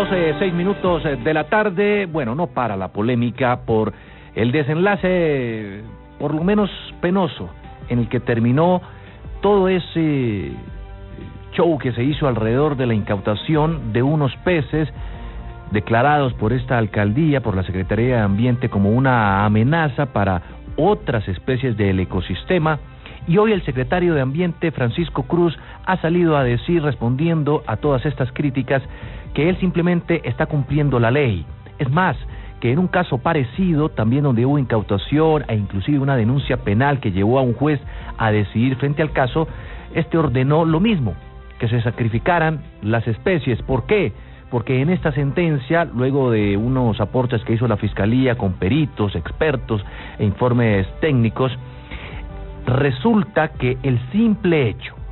12:06 de la tarde. Bueno, no para la polémica por el desenlace, por lo menos penoso, en el que terminó todo ese show que se hizo alrededor de la incautación de unos peces declarados por esta alcaldía, por la Secretaría de Ambiente, como una amenaza para otras especies del ecosistema. Y hoy el secretario de Ambiente, Francisco Cruz, ha salido a decir, respondiendo a todas estas críticas, que él simplemente está cumpliendo la ley. Es más, que en un caso parecido, también donde hubo incautación e inclusive una denuncia penal que llevó a un juez a decidir frente al caso, este ordenó lo mismo, que se sacrificaran las especies. ¿Por qué? Porque en esta sentencia, luego de unos aportes que hizo la Fiscalía con peritos, expertos e informes técnicos, resulta que el simple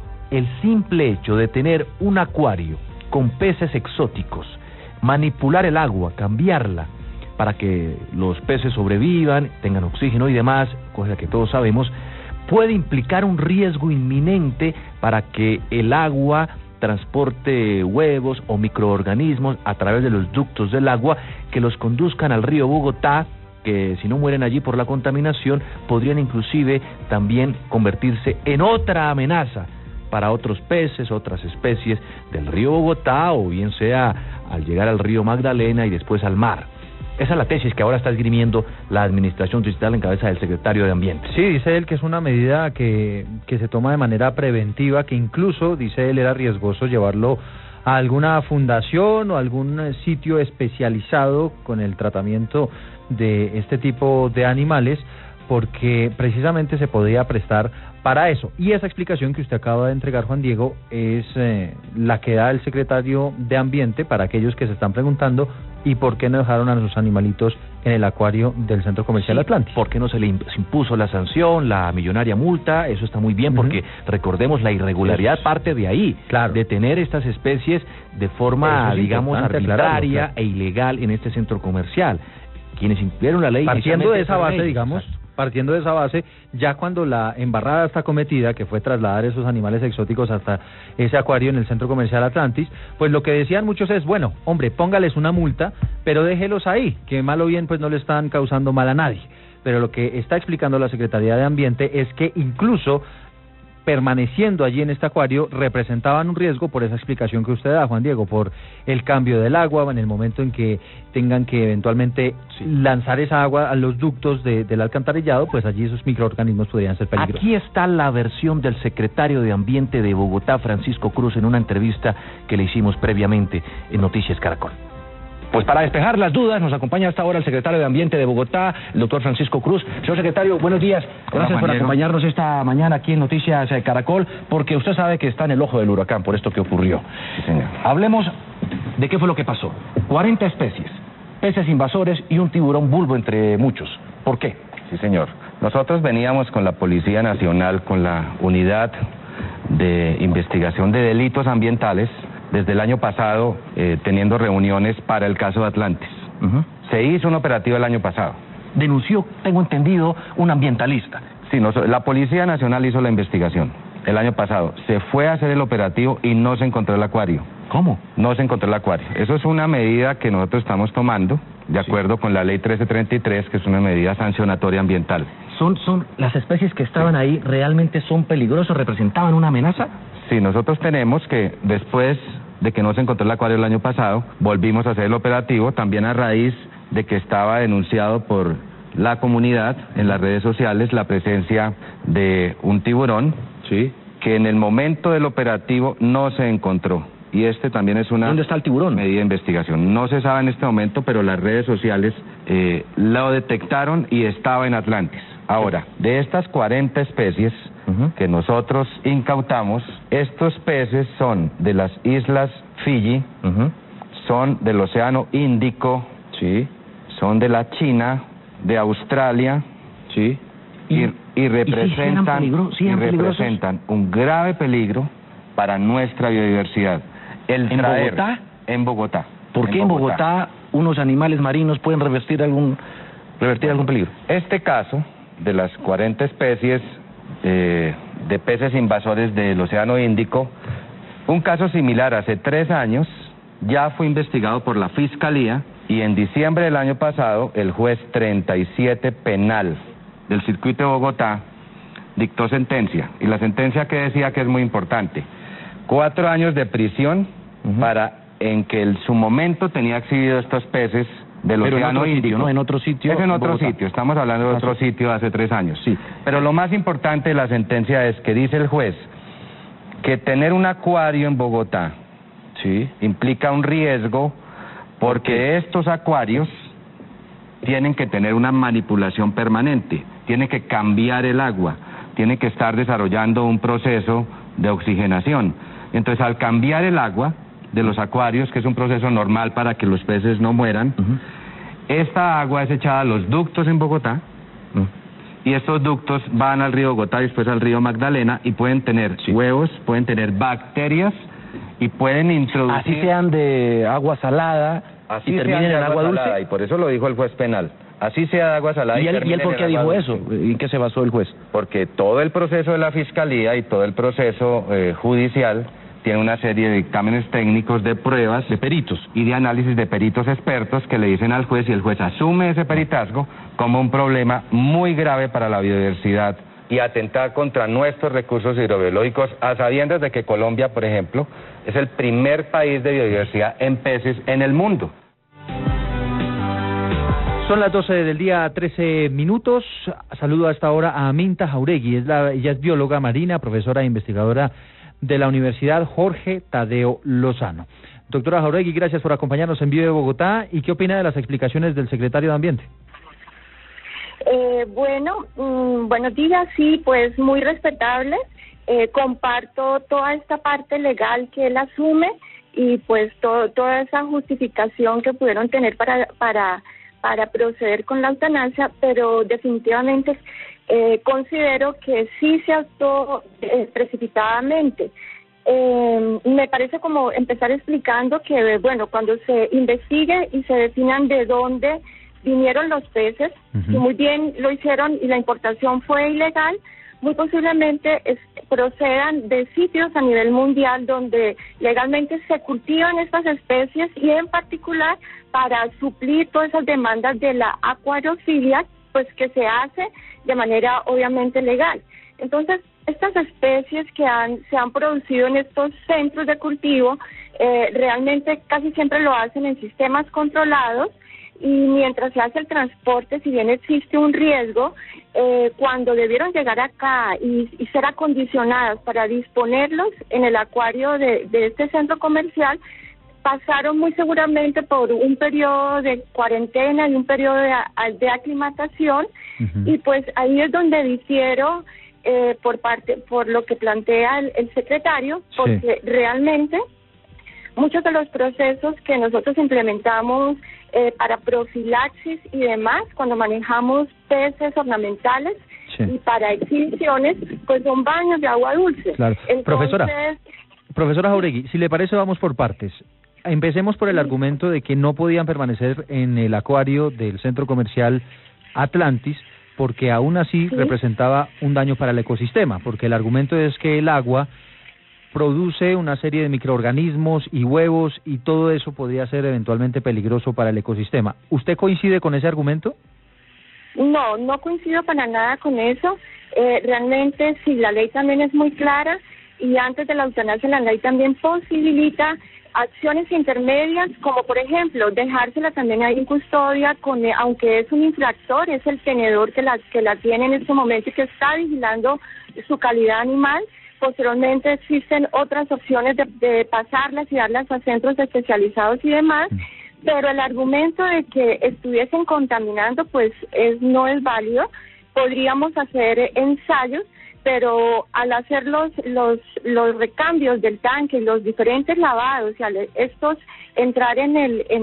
hecho de tener un acuario con peces exóticos, manipular el agua, cambiarla para que los peces sobrevivan, tengan oxígeno y demás, cosa que todos sabemos, puede implicar un riesgo inminente para que el agua transporte huevos o microorganismos a través de los ductos del agua que los conduzcan al río Bogotá, que si no mueren allí por la contaminación, podrían inclusive también convertirse en otra amenaza para otros peces, otras especies del río Bogotá, o bien sea al llegar al río Magdalena y después al mar. Esa es la tesis que ahora está esgrimiendo la administración distrital en cabeza del secretario de Ambiente. Sí, dice él que es una medida que se toma de manera preventiva, que incluso, dice él, era riesgoso llevarlo a alguna fundación o algún sitio especializado con el tratamiento de este tipo de animales, porque precisamente se podía prestar para eso. Y esa explicación que usted acaba de entregar, Juan Diego, es la que da el secretario de Ambiente para aquellos que se están preguntando ¿y por qué no dejaron a sus animalitos en el acuario del Centro Comercial Atlantis? ¿Por qué no se le impuso la sanción, la millonaria multa? Eso está muy bien, porque recordemos, la irregularidad parte de ahí, claro, de tener estas especies de forma, digamos, arbitraria e ilegal en este centro comercial. Quienes incumplieron la ley... Partiendo de esa base, digamos... Partiendo de esa base, ya cuando la embarrada está cometida, que fue trasladar esos animales exóticos hasta ese acuario en el Centro Comercial Atlantis, pues lo que decían muchos es, bueno, hombre, póngales una multa, pero déjelos ahí, que mal o bien pues no le están causando mal a nadie. Pero lo que está explicando la Secretaría de Ambiente es que incluso permaneciendo allí en este acuario representaban un riesgo por esa explicación que usted da, Juan Diego, por el cambio del agua en el momento en que tengan que eventualmente lanzar esa agua a los ductos del alcantarillado, pues allí esos microorganismos podrían ser peligrosos. Aquí está la versión del secretario de Ambiente de Bogotá, Francisco Cruz, en una entrevista que le hicimos previamente en Noticias Caracol. Pues para despejar las dudas, nos acompaña hasta ahora el secretario de Ambiente de Bogotá, el doctor Francisco Cruz. Señor secretario, buenos días. Gracias por acompañarnos esta mañana aquí en Noticias Caracol, porque usted sabe que está en el ojo del huracán por esto que ocurrió. Sí, señor. Hablemos de qué fue lo que pasó. 40 especies, peces invasores y un tiburón bulbo entre muchos. ¿Por qué? Sí, señor. Nosotros veníamos con la Policía Nacional, con la Unidad de Investigación de Delitos Ambientales, desde el año pasado, teniendo reuniones para el caso de Atlantis. Se hizo un operativo el año pasado. Denunció, tengo entendido, un ambientalista. Sí, la Policía Nacional hizo la investigación el año pasado. Se fue a hacer el operativo y no se encontró el acuario. ¿Cómo? No se encontró el acuario. Eso es una medida que nosotros estamos tomando, de acuerdo con la ley 1333, que es una medida sancionatoria ambiental. ¿Son las especies que estaban ahí realmente son peligrosas, representaban una amenaza? Sí, nosotros tenemos que, después de que no se encontró el acuario el año pasado, volvimos a hacer el operativo, también a raíz de que estaba denunciado por la comunidad en las redes sociales la presencia de un tiburón, sí, que en el momento del operativo no se encontró. Y también es una... ¿Dónde está el tiburón? Medida de investigación. No se sabe en este momento, pero las redes sociales lo detectaron y estaba en Atlantis. Ahora, de estas 40 especies que nosotros incautamos, estos peces son de las islas Fiji, son del Océano Índico, sí, son de la China, de Australia, sí, y representan un grave peligro para nuestra biodiversidad. ¿En Bogotá? En Bogotá. ¿Por qué en Bogotá unos animales marinos pueden revertir algún peligro? Este caso de las 40 especies de peces invasores del Océano Índico, un caso similar hace 3 años ya fue investigado por la Fiscalía y en diciembre del año pasado el juez 37 penal del circuito de Bogotá dictó sentencia, y la sentencia que decía que es muy importante: 4 años de prisión en que en su momento tenía exhibido estos peces del Océano Índico. ¿No? En otro sitio. Es en otro sitio, estamos hablando de otro sitio de hace 3 años. Sí. Pero lo más importante de la sentencia es que dice el juez que tener un acuario en Bogotá implica un riesgo, porque estos acuarios tienen que tener una manipulación permanente, tienen que cambiar el agua, tienen que estar desarrollando un proceso de oxigenación. Entonces, al cambiar el agua de los acuarios, que es un proceso normal para que los peces no mueran, esta agua es echada a los ductos en Bogotá, y estos ductos van al río Bogotá y después al río Magdalena, y pueden tener huevos, pueden tener bacterias, y pueden introducir... Así sean de agua salada y terminen en agua dulce. Salada, y por eso lo dijo el juez penal. Así sea de agua salada. ¿Y él por qué dijo eso? ¿En qué se basó el juez? Porque todo el proceso de la Fiscalía y todo el proceso judicial tiene una serie de dictámenes técnicos, de pruebas, de peritos y de análisis de peritos expertos que le dicen al juez, y el juez asume ese peritazgo como un problema muy grave para la biodiversidad y atentar contra nuestros recursos hidrobiológicos, a sabiendas de que Colombia, por ejemplo, es el primer país de biodiversidad en peces en el mundo. Son las 12 del día, 13 minutos. Saludo a esta hora a Aminta Jauregui. Ella es bióloga marina, profesora e investigadora de la Universidad Jorge Tadeo Lozano. Doctora Jauregui, gracias por acompañarnos en Vive Bogotá. ¿Y qué opina de las explicaciones del secretario de Ambiente? Buenos días. Sí, pues muy respetable. Comparto toda esta parte legal que él asume y pues toda esa justificación que pudieron tener para proceder con la eutanasia, pero definitivamente considero que sí se actuó precipitadamente. Me parece como empezar explicando que, bueno, cuando se investigue y se definan de dónde vinieron los peces, y muy bien lo hicieron y la importación fue ilegal, muy posiblemente procedan de sitios a nivel mundial donde legalmente se cultivan estas especies, y en particular para suplir todas esas demandas de la acuariofilia, pues que se hace de manera obviamente legal. Entonces, estas especies que se han producido en estos centros de cultivo, realmente casi siempre lo hacen en sistemas controlados, y mientras se hace el transporte, si bien existe un riesgo, cuando debieron llegar acá y ser acondicionadas para disponerlos en el acuario de este centro comercial, pasaron muy seguramente por un periodo de cuarentena y un periodo de aclimatación, y pues ahí es donde difiero por lo que plantea el secretario, porque realmente muchos de los procesos que nosotros implementamos para profilaxis y demás, cuando manejamos peces ornamentales y para exhibiciones, pues son baños de agua dulce. Claro. Entonces, Profesora Jauregui, si le parece, vamos por partes. Empecemos por el argumento de que no podían permanecer en el acuario del centro comercial Atlantis, porque aún así representaba un daño para el ecosistema, porque el argumento es que el agua produce una serie de microorganismos y huevos, y todo eso podría ser eventualmente peligroso para el ecosistema. ¿Usted coincide con ese argumento? No coincido para nada con eso. Realmente sí, la ley también es muy clara, y antes de la eutanasia la ley también posibilita acciones intermedias, como por ejemplo dejársela también ahí en custodia, aunque es un infractor, es el tenedor que la tiene en este momento y que está vigilando su calidad animal. Posteriormente existen otras opciones de pasarlas y darlas a centros especializados y demás, pero el argumento de que estuviesen contaminando pues no es válido. Podríamos hacer ensayos, pero al hacer los recambios del tanque, los diferentes lavados, y al estos entrar en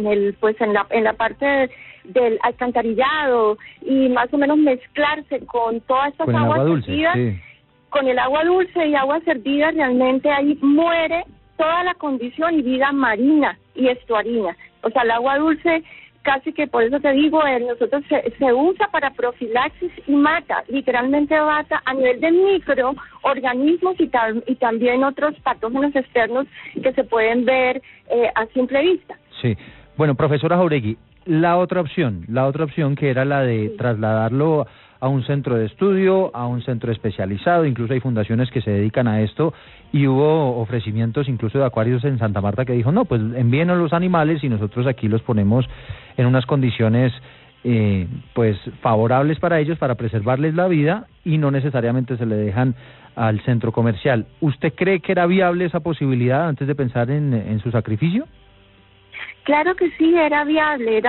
la parte del alcantarillado y más o menos mezclarse con todas estas aguas servidas, con el agua dulce y agua servida, realmente ahí muere toda la condición y vida marina y estuarina. O sea, el agua dulce casi que por eso te digo, nosotros se usa para profilaxis y mata, literalmente mata a nivel de microorganismos y también otros patógenos externos que se pueden ver a simple vista. Sí. Bueno, profesora Jáuregui, la otra opción que era la de trasladarlo a un centro de estudio, a un centro especializado, incluso hay fundaciones que se dedican a esto, y hubo ofrecimientos incluso de acuarios en Santa Marta que dijo, no, pues envíenos los animales y nosotros aquí los ponemos en unas condiciones pues favorables para ellos, para preservarles la vida, y no necesariamente se le dejan al centro comercial. ¿Usted cree que era viable esa posibilidad antes de pensar en su sacrificio? Claro que sí, era viable,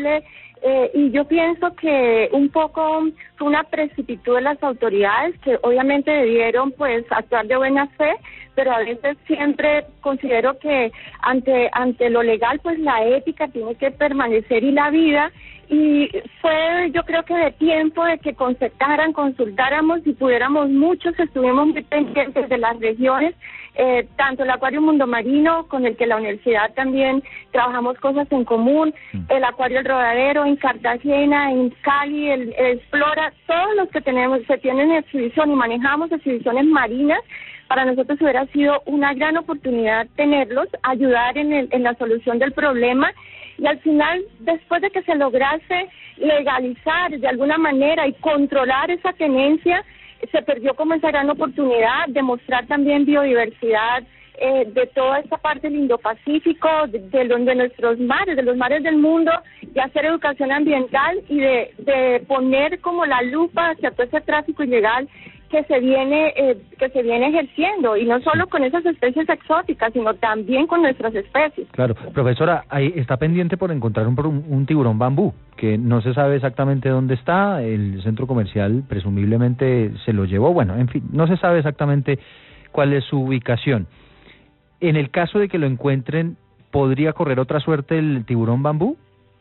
y yo pienso que un poco fue una precipitud de las autoridades que obviamente debieron pues actuar de buena fe, pero a veces siempre considero que ante lo legal pues la ética tiene que permanecer y la vida, y fue yo creo que de tiempo de que consultáramos y pudiéramos muchos, estuvimos muy pendientes de las regiones, tanto el Acuario Mundo Marino, con el que la universidad también trabajamos cosas en común, el Acuario El Rodadero en Cartagena, en Cali, el Explora, todos los que se tienen exhibición y manejamos exhibiciones marinas. Para nosotros hubiera sido una gran oportunidad tenerlos, ayudar en la solución del problema, y al final, después de que se lograse legalizar de alguna manera y controlar esa tenencia, se perdió como esa gran oportunidad de mostrar también biodiversidad de toda esta parte del Indo-Pacífico, de nuestros mares, de los mares del mundo, y hacer educación ambiental y de poner como la lupa hacia todo ese tráfico ilegal que se viene ejerciendo, y no solo con esas especies exóticas, sino también con nuestras especies. Claro, profesora, ahí está pendiente por encontrar un tiburón bambú, que no se sabe exactamente dónde está, el centro comercial presumiblemente se lo llevó, bueno, en fin, no se sabe exactamente cuál es su ubicación. En el caso de que lo encuentren, ¿podría correr otra suerte el tiburón bambú?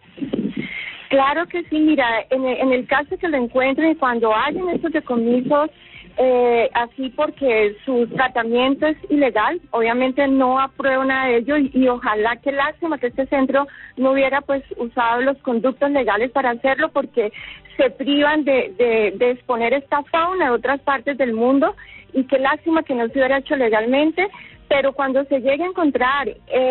Claro que sí, mira, en el caso de que lo encuentren y cuando hayan estos decomisos, así porque su tratamiento es ilegal, obviamente no apruebo nada de ello, y ojalá, qué lástima que este centro no hubiera pues usado los conductos legales para hacerlo, porque se privan de exponer esta fauna de otras partes del mundo, y qué lástima que no se hubiera hecho legalmente. Pero cuando se llegue a encontrar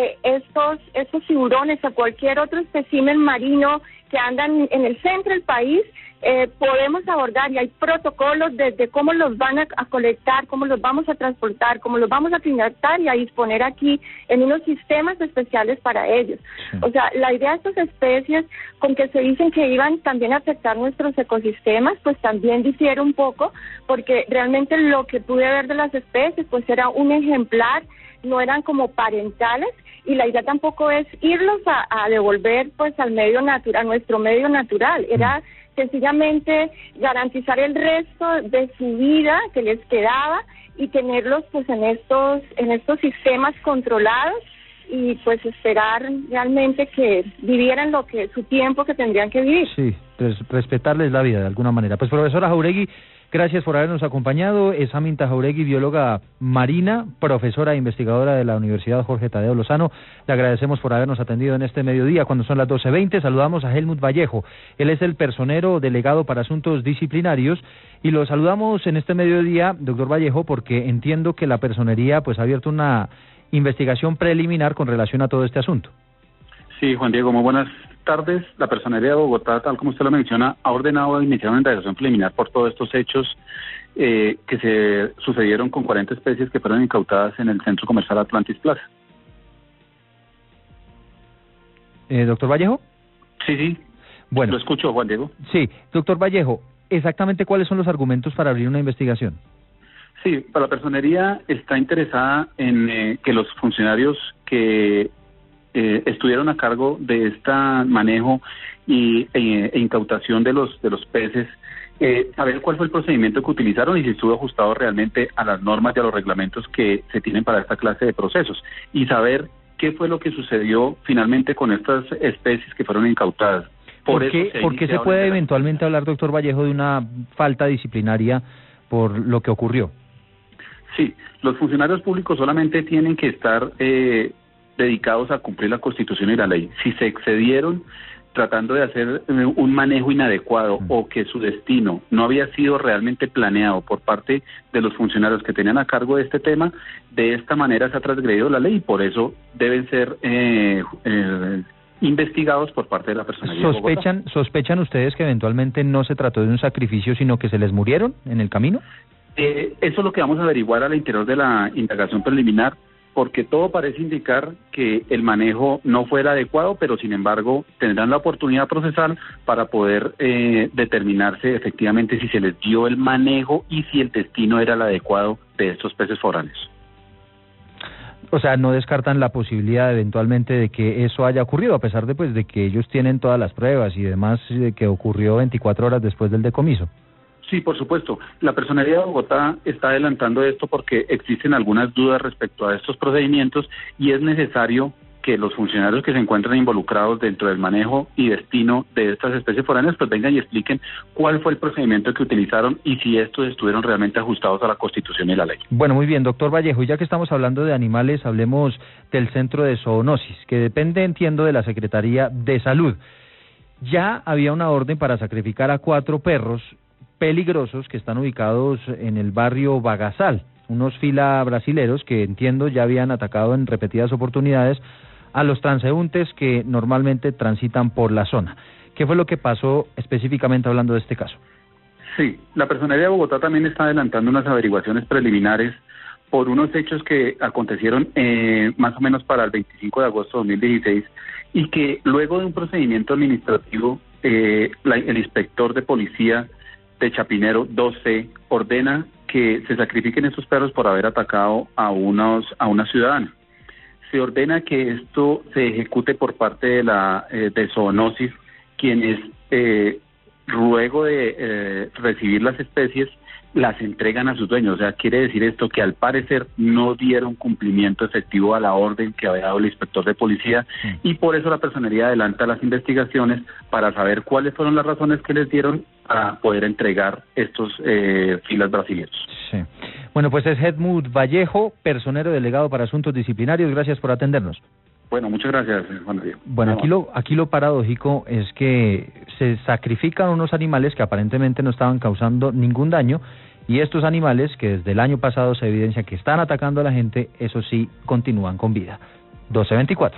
estos tiburones o cualquier otro espécimen marino que andan en el centro del país, podemos abordar, y hay protocolos desde cómo los van a colectar, cómo los vamos a transportar, cómo los vamos a climatar y a disponer aquí en unos sistemas especiales para ellos. Sí. O sea, la idea de estas especies, con que se dicen que iban también a afectar nuestros ecosistemas, pues también difiere un poco, porque realmente lo que pude ver de las especies pues era un ejemplar, no eran como parentales, y la idea tampoco es irlos a devolver pues al medio natural, a nuestro medio natural, era sencillamente garantizar el resto de su vida que les quedaba y tenerlos pues en estos sistemas controlados, y pues esperar realmente que vivieran su tiempo que tendrían que vivir. Sí, pues respetarles la vida de alguna manera. Pues profesora Jáuregui, gracias por habernos acompañado. Es Aminta Jáuregui, bióloga marina, profesora e investigadora de la Universidad Jorge Tadeo Lozano. Le agradecemos por habernos atendido en este mediodía, cuando son las 12:20. Saludamos a Helmut Vallejo. Él es el personero delegado para asuntos disciplinarios, y lo saludamos en este mediodía, doctor Vallejo, porque entiendo que la personería pues ha abierto una investigación preliminar con relación a todo este asunto. Sí, Juan Diego, muy buenas tardes. La Personería de Bogotá, tal como usted lo menciona, ha ordenado iniciar una investigación preliminar por todos estos hechos que se sucedieron con 40 especies que fueron incautadas en el Centro Comercial Atlantis Plaza. ¿Doctor Vallejo? Sí. Bueno. Lo escucho, Juan Diego. Sí, doctor Vallejo, exactamente cuáles son los argumentos para abrir una investigación. Sí, la Personería está interesada en que los funcionarios que estuvieron a cargo de este manejo e incautación de los peces, saber cuál fue el procedimiento que utilizaron y si estuvo ajustado realmente a las normas y a los reglamentos que se tienen para esta clase de procesos, y saber qué fue lo que sucedió finalmente con estas especies que fueron incautadas. ¿Por qué se puede eventualmente hablar, doctor Vallejo, de una falta disciplinaria por lo que ocurrió? Sí, los funcionarios públicos solamente tienen que estar dedicados a cumplir la Constitución y la ley. Si se excedieron tratando de hacer un manejo inadecuado o que su destino no había sido realmente planeado por parte de los funcionarios que tenían a cargo de este tema, de esta manera se ha transgredido la ley y por eso deben ser investigados por parte de la Personería de Bogotá. ¿Sospecha ustedes que eventualmente no se trató de un sacrificio, sino que se les murieron en el camino? Eso es lo que vamos a averiguar al interior de la indagación preliminar, porque todo parece indicar que el manejo no fue el adecuado, pero sin embargo tendrán la oportunidad procesal para poder determinarse efectivamente si se les dio el manejo y si el destino era el adecuado de estos peces foráneos. O sea, no descartan la posibilidad eventualmente de que eso haya ocurrido, a pesar de pues de que ellos tienen todas las pruebas y demás, de que ocurrió 24 horas después del decomiso. Sí, por supuesto. La Personería de Bogotá está adelantando esto porque existen algunas dudas respecto a estos procedimientos y es necesario que los funcionarios que se encuentran involucrados dentro del manejo y destino de estas especies foráneas pues vengan y expliquen cuál fue el procedimiento que utilizaron y si estos estuvieron realmente ajustados a la Constitución y la ley. Bueno, muy bien, doctor Vallejo, y ya que estamos hablando de animales, hablemos del Centro de Zoonosis, que depende, entiendo, de la Secretaría de Salud. Ya había una orden para sacrificar a 4 perros peligrosos que están ubicados en el barrio Bagasal, unos fila brasileros que entiendo ya habían atacado en repetidas oportunidades a los transeúntes que normalmente transitan por la zona. ¿Qué fue lo que pasó específicamente hablando de este caso? Sí, la Personería de Bogotá también está adelantando unas averiguaciones preliminares por unos hechos que acontecieron más o menos para el 25 de agosto de 2016 y que luego de un procedimiento administrativo el inspector de policía de Chapinero 2C ordena que se sacrifiquen estos perros por haber atacado a una ciudadana. Se ordena que esto se ejecute por parte de Zoonosis, quienes luego de recibir las especies las entregan a sus dueños. O sea, quiere decir esto que al parecer no dieron cumplimiento efectivo a la orden que había dado el inspector de policía y por eso la Personería adelanta las investigaciones para saber cuáles fueron las razones que les dieron para poder entregar estos filas brasileños. Sí. Bueno, pues es Edmund Vallejo, personero delegado para asuntos disciplinarios. Gracias por atendernos. Bueno, muchas gracias, Juan Diego. Bueno, aquí lo paradójico es que se sacrifican unos animales que aparentemente no estaban causando ningún daño y estos animales que desde el año pasado se evidencia que están atacando a la gente, eso sí, continúan con vida. 12:24.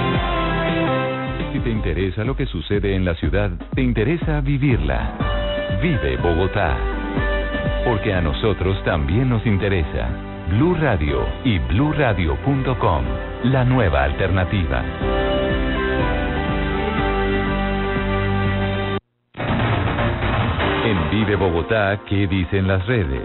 Si te interesa lo que sucede en la ciudad, te interesa vivirla. Vive Bogotá. Porque a nosotros también nos interesa. Blue Radio y bluradio.com, la nueva alternativa. En Vive Bogotá, ¿qué dicen las redes?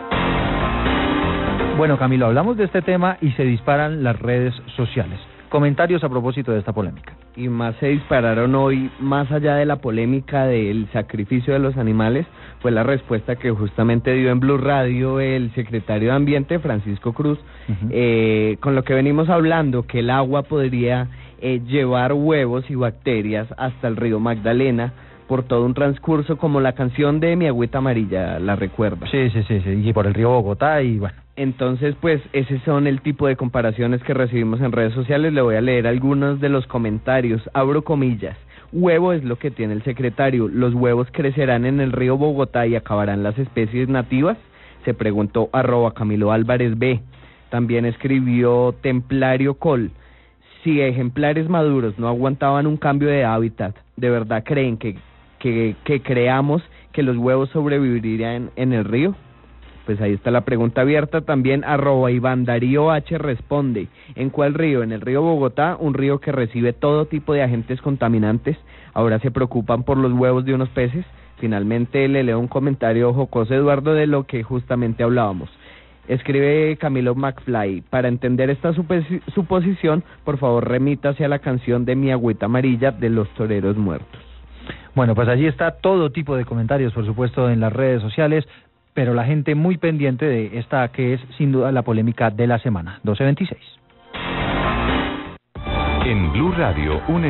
Bueno, Camilo, hablamos de este tema y se disparan las redes sociales. Comentarios a propósito de esta polémica. Y más se dispararon hoy, más allá de la polémica del sacrificio de los animales, fue la respuesta que justamente dio en Blue Radio el secretario de Ambiente, Francisco Cruz, con lo que venimos hablando, que el agua podría llevar huevos y bacterias hasta el río Magdalena, por todo un transcurso como la canción de Mi Agüita Amarilla, ¿la recuerda? Sí, y por el río Bogotá y bueno. Entonces, pues, ese son el tipo de comparaciones que recibimos en redes sociales. Le voy a leer algunos de los comentarios. Abro comillas. Huevo es lo que tiene el secretario. ¿Los huevos crecerán en el río Bogotá y acabarán las especies nativas? Se preguntó @Camilo Álvarez B. También escribió Templario Col. Si ejemplares maduros no aguantaban un cambio de hábitat, ¿de verdad creen que creamos que los huevos sobrevivirían en el río? Pues ahí está la pregunta abierta. También @Iván Darío H responde. ¿En cuál río? En el río Bogotá, un río que recibe todo tipo de agentes contaminantes. Ahora se preocupan por los huevos de unos peces. Finalmente le leo un comentario jocoso, Eduardo, de lo que justamente hablábamos. Escribe Camilo McFly. Para entender esta suposición, por favor remítase a la canción de Mi Agüita Amarilla de Los Toreros Muertos. Bueno, pues allí está todo tipo de comentarios, por supuesto, en las redes sociales, pero la gente muy pendiente de esta que es sin duda la polémica de la semana. 12:26. En Blue Radio, un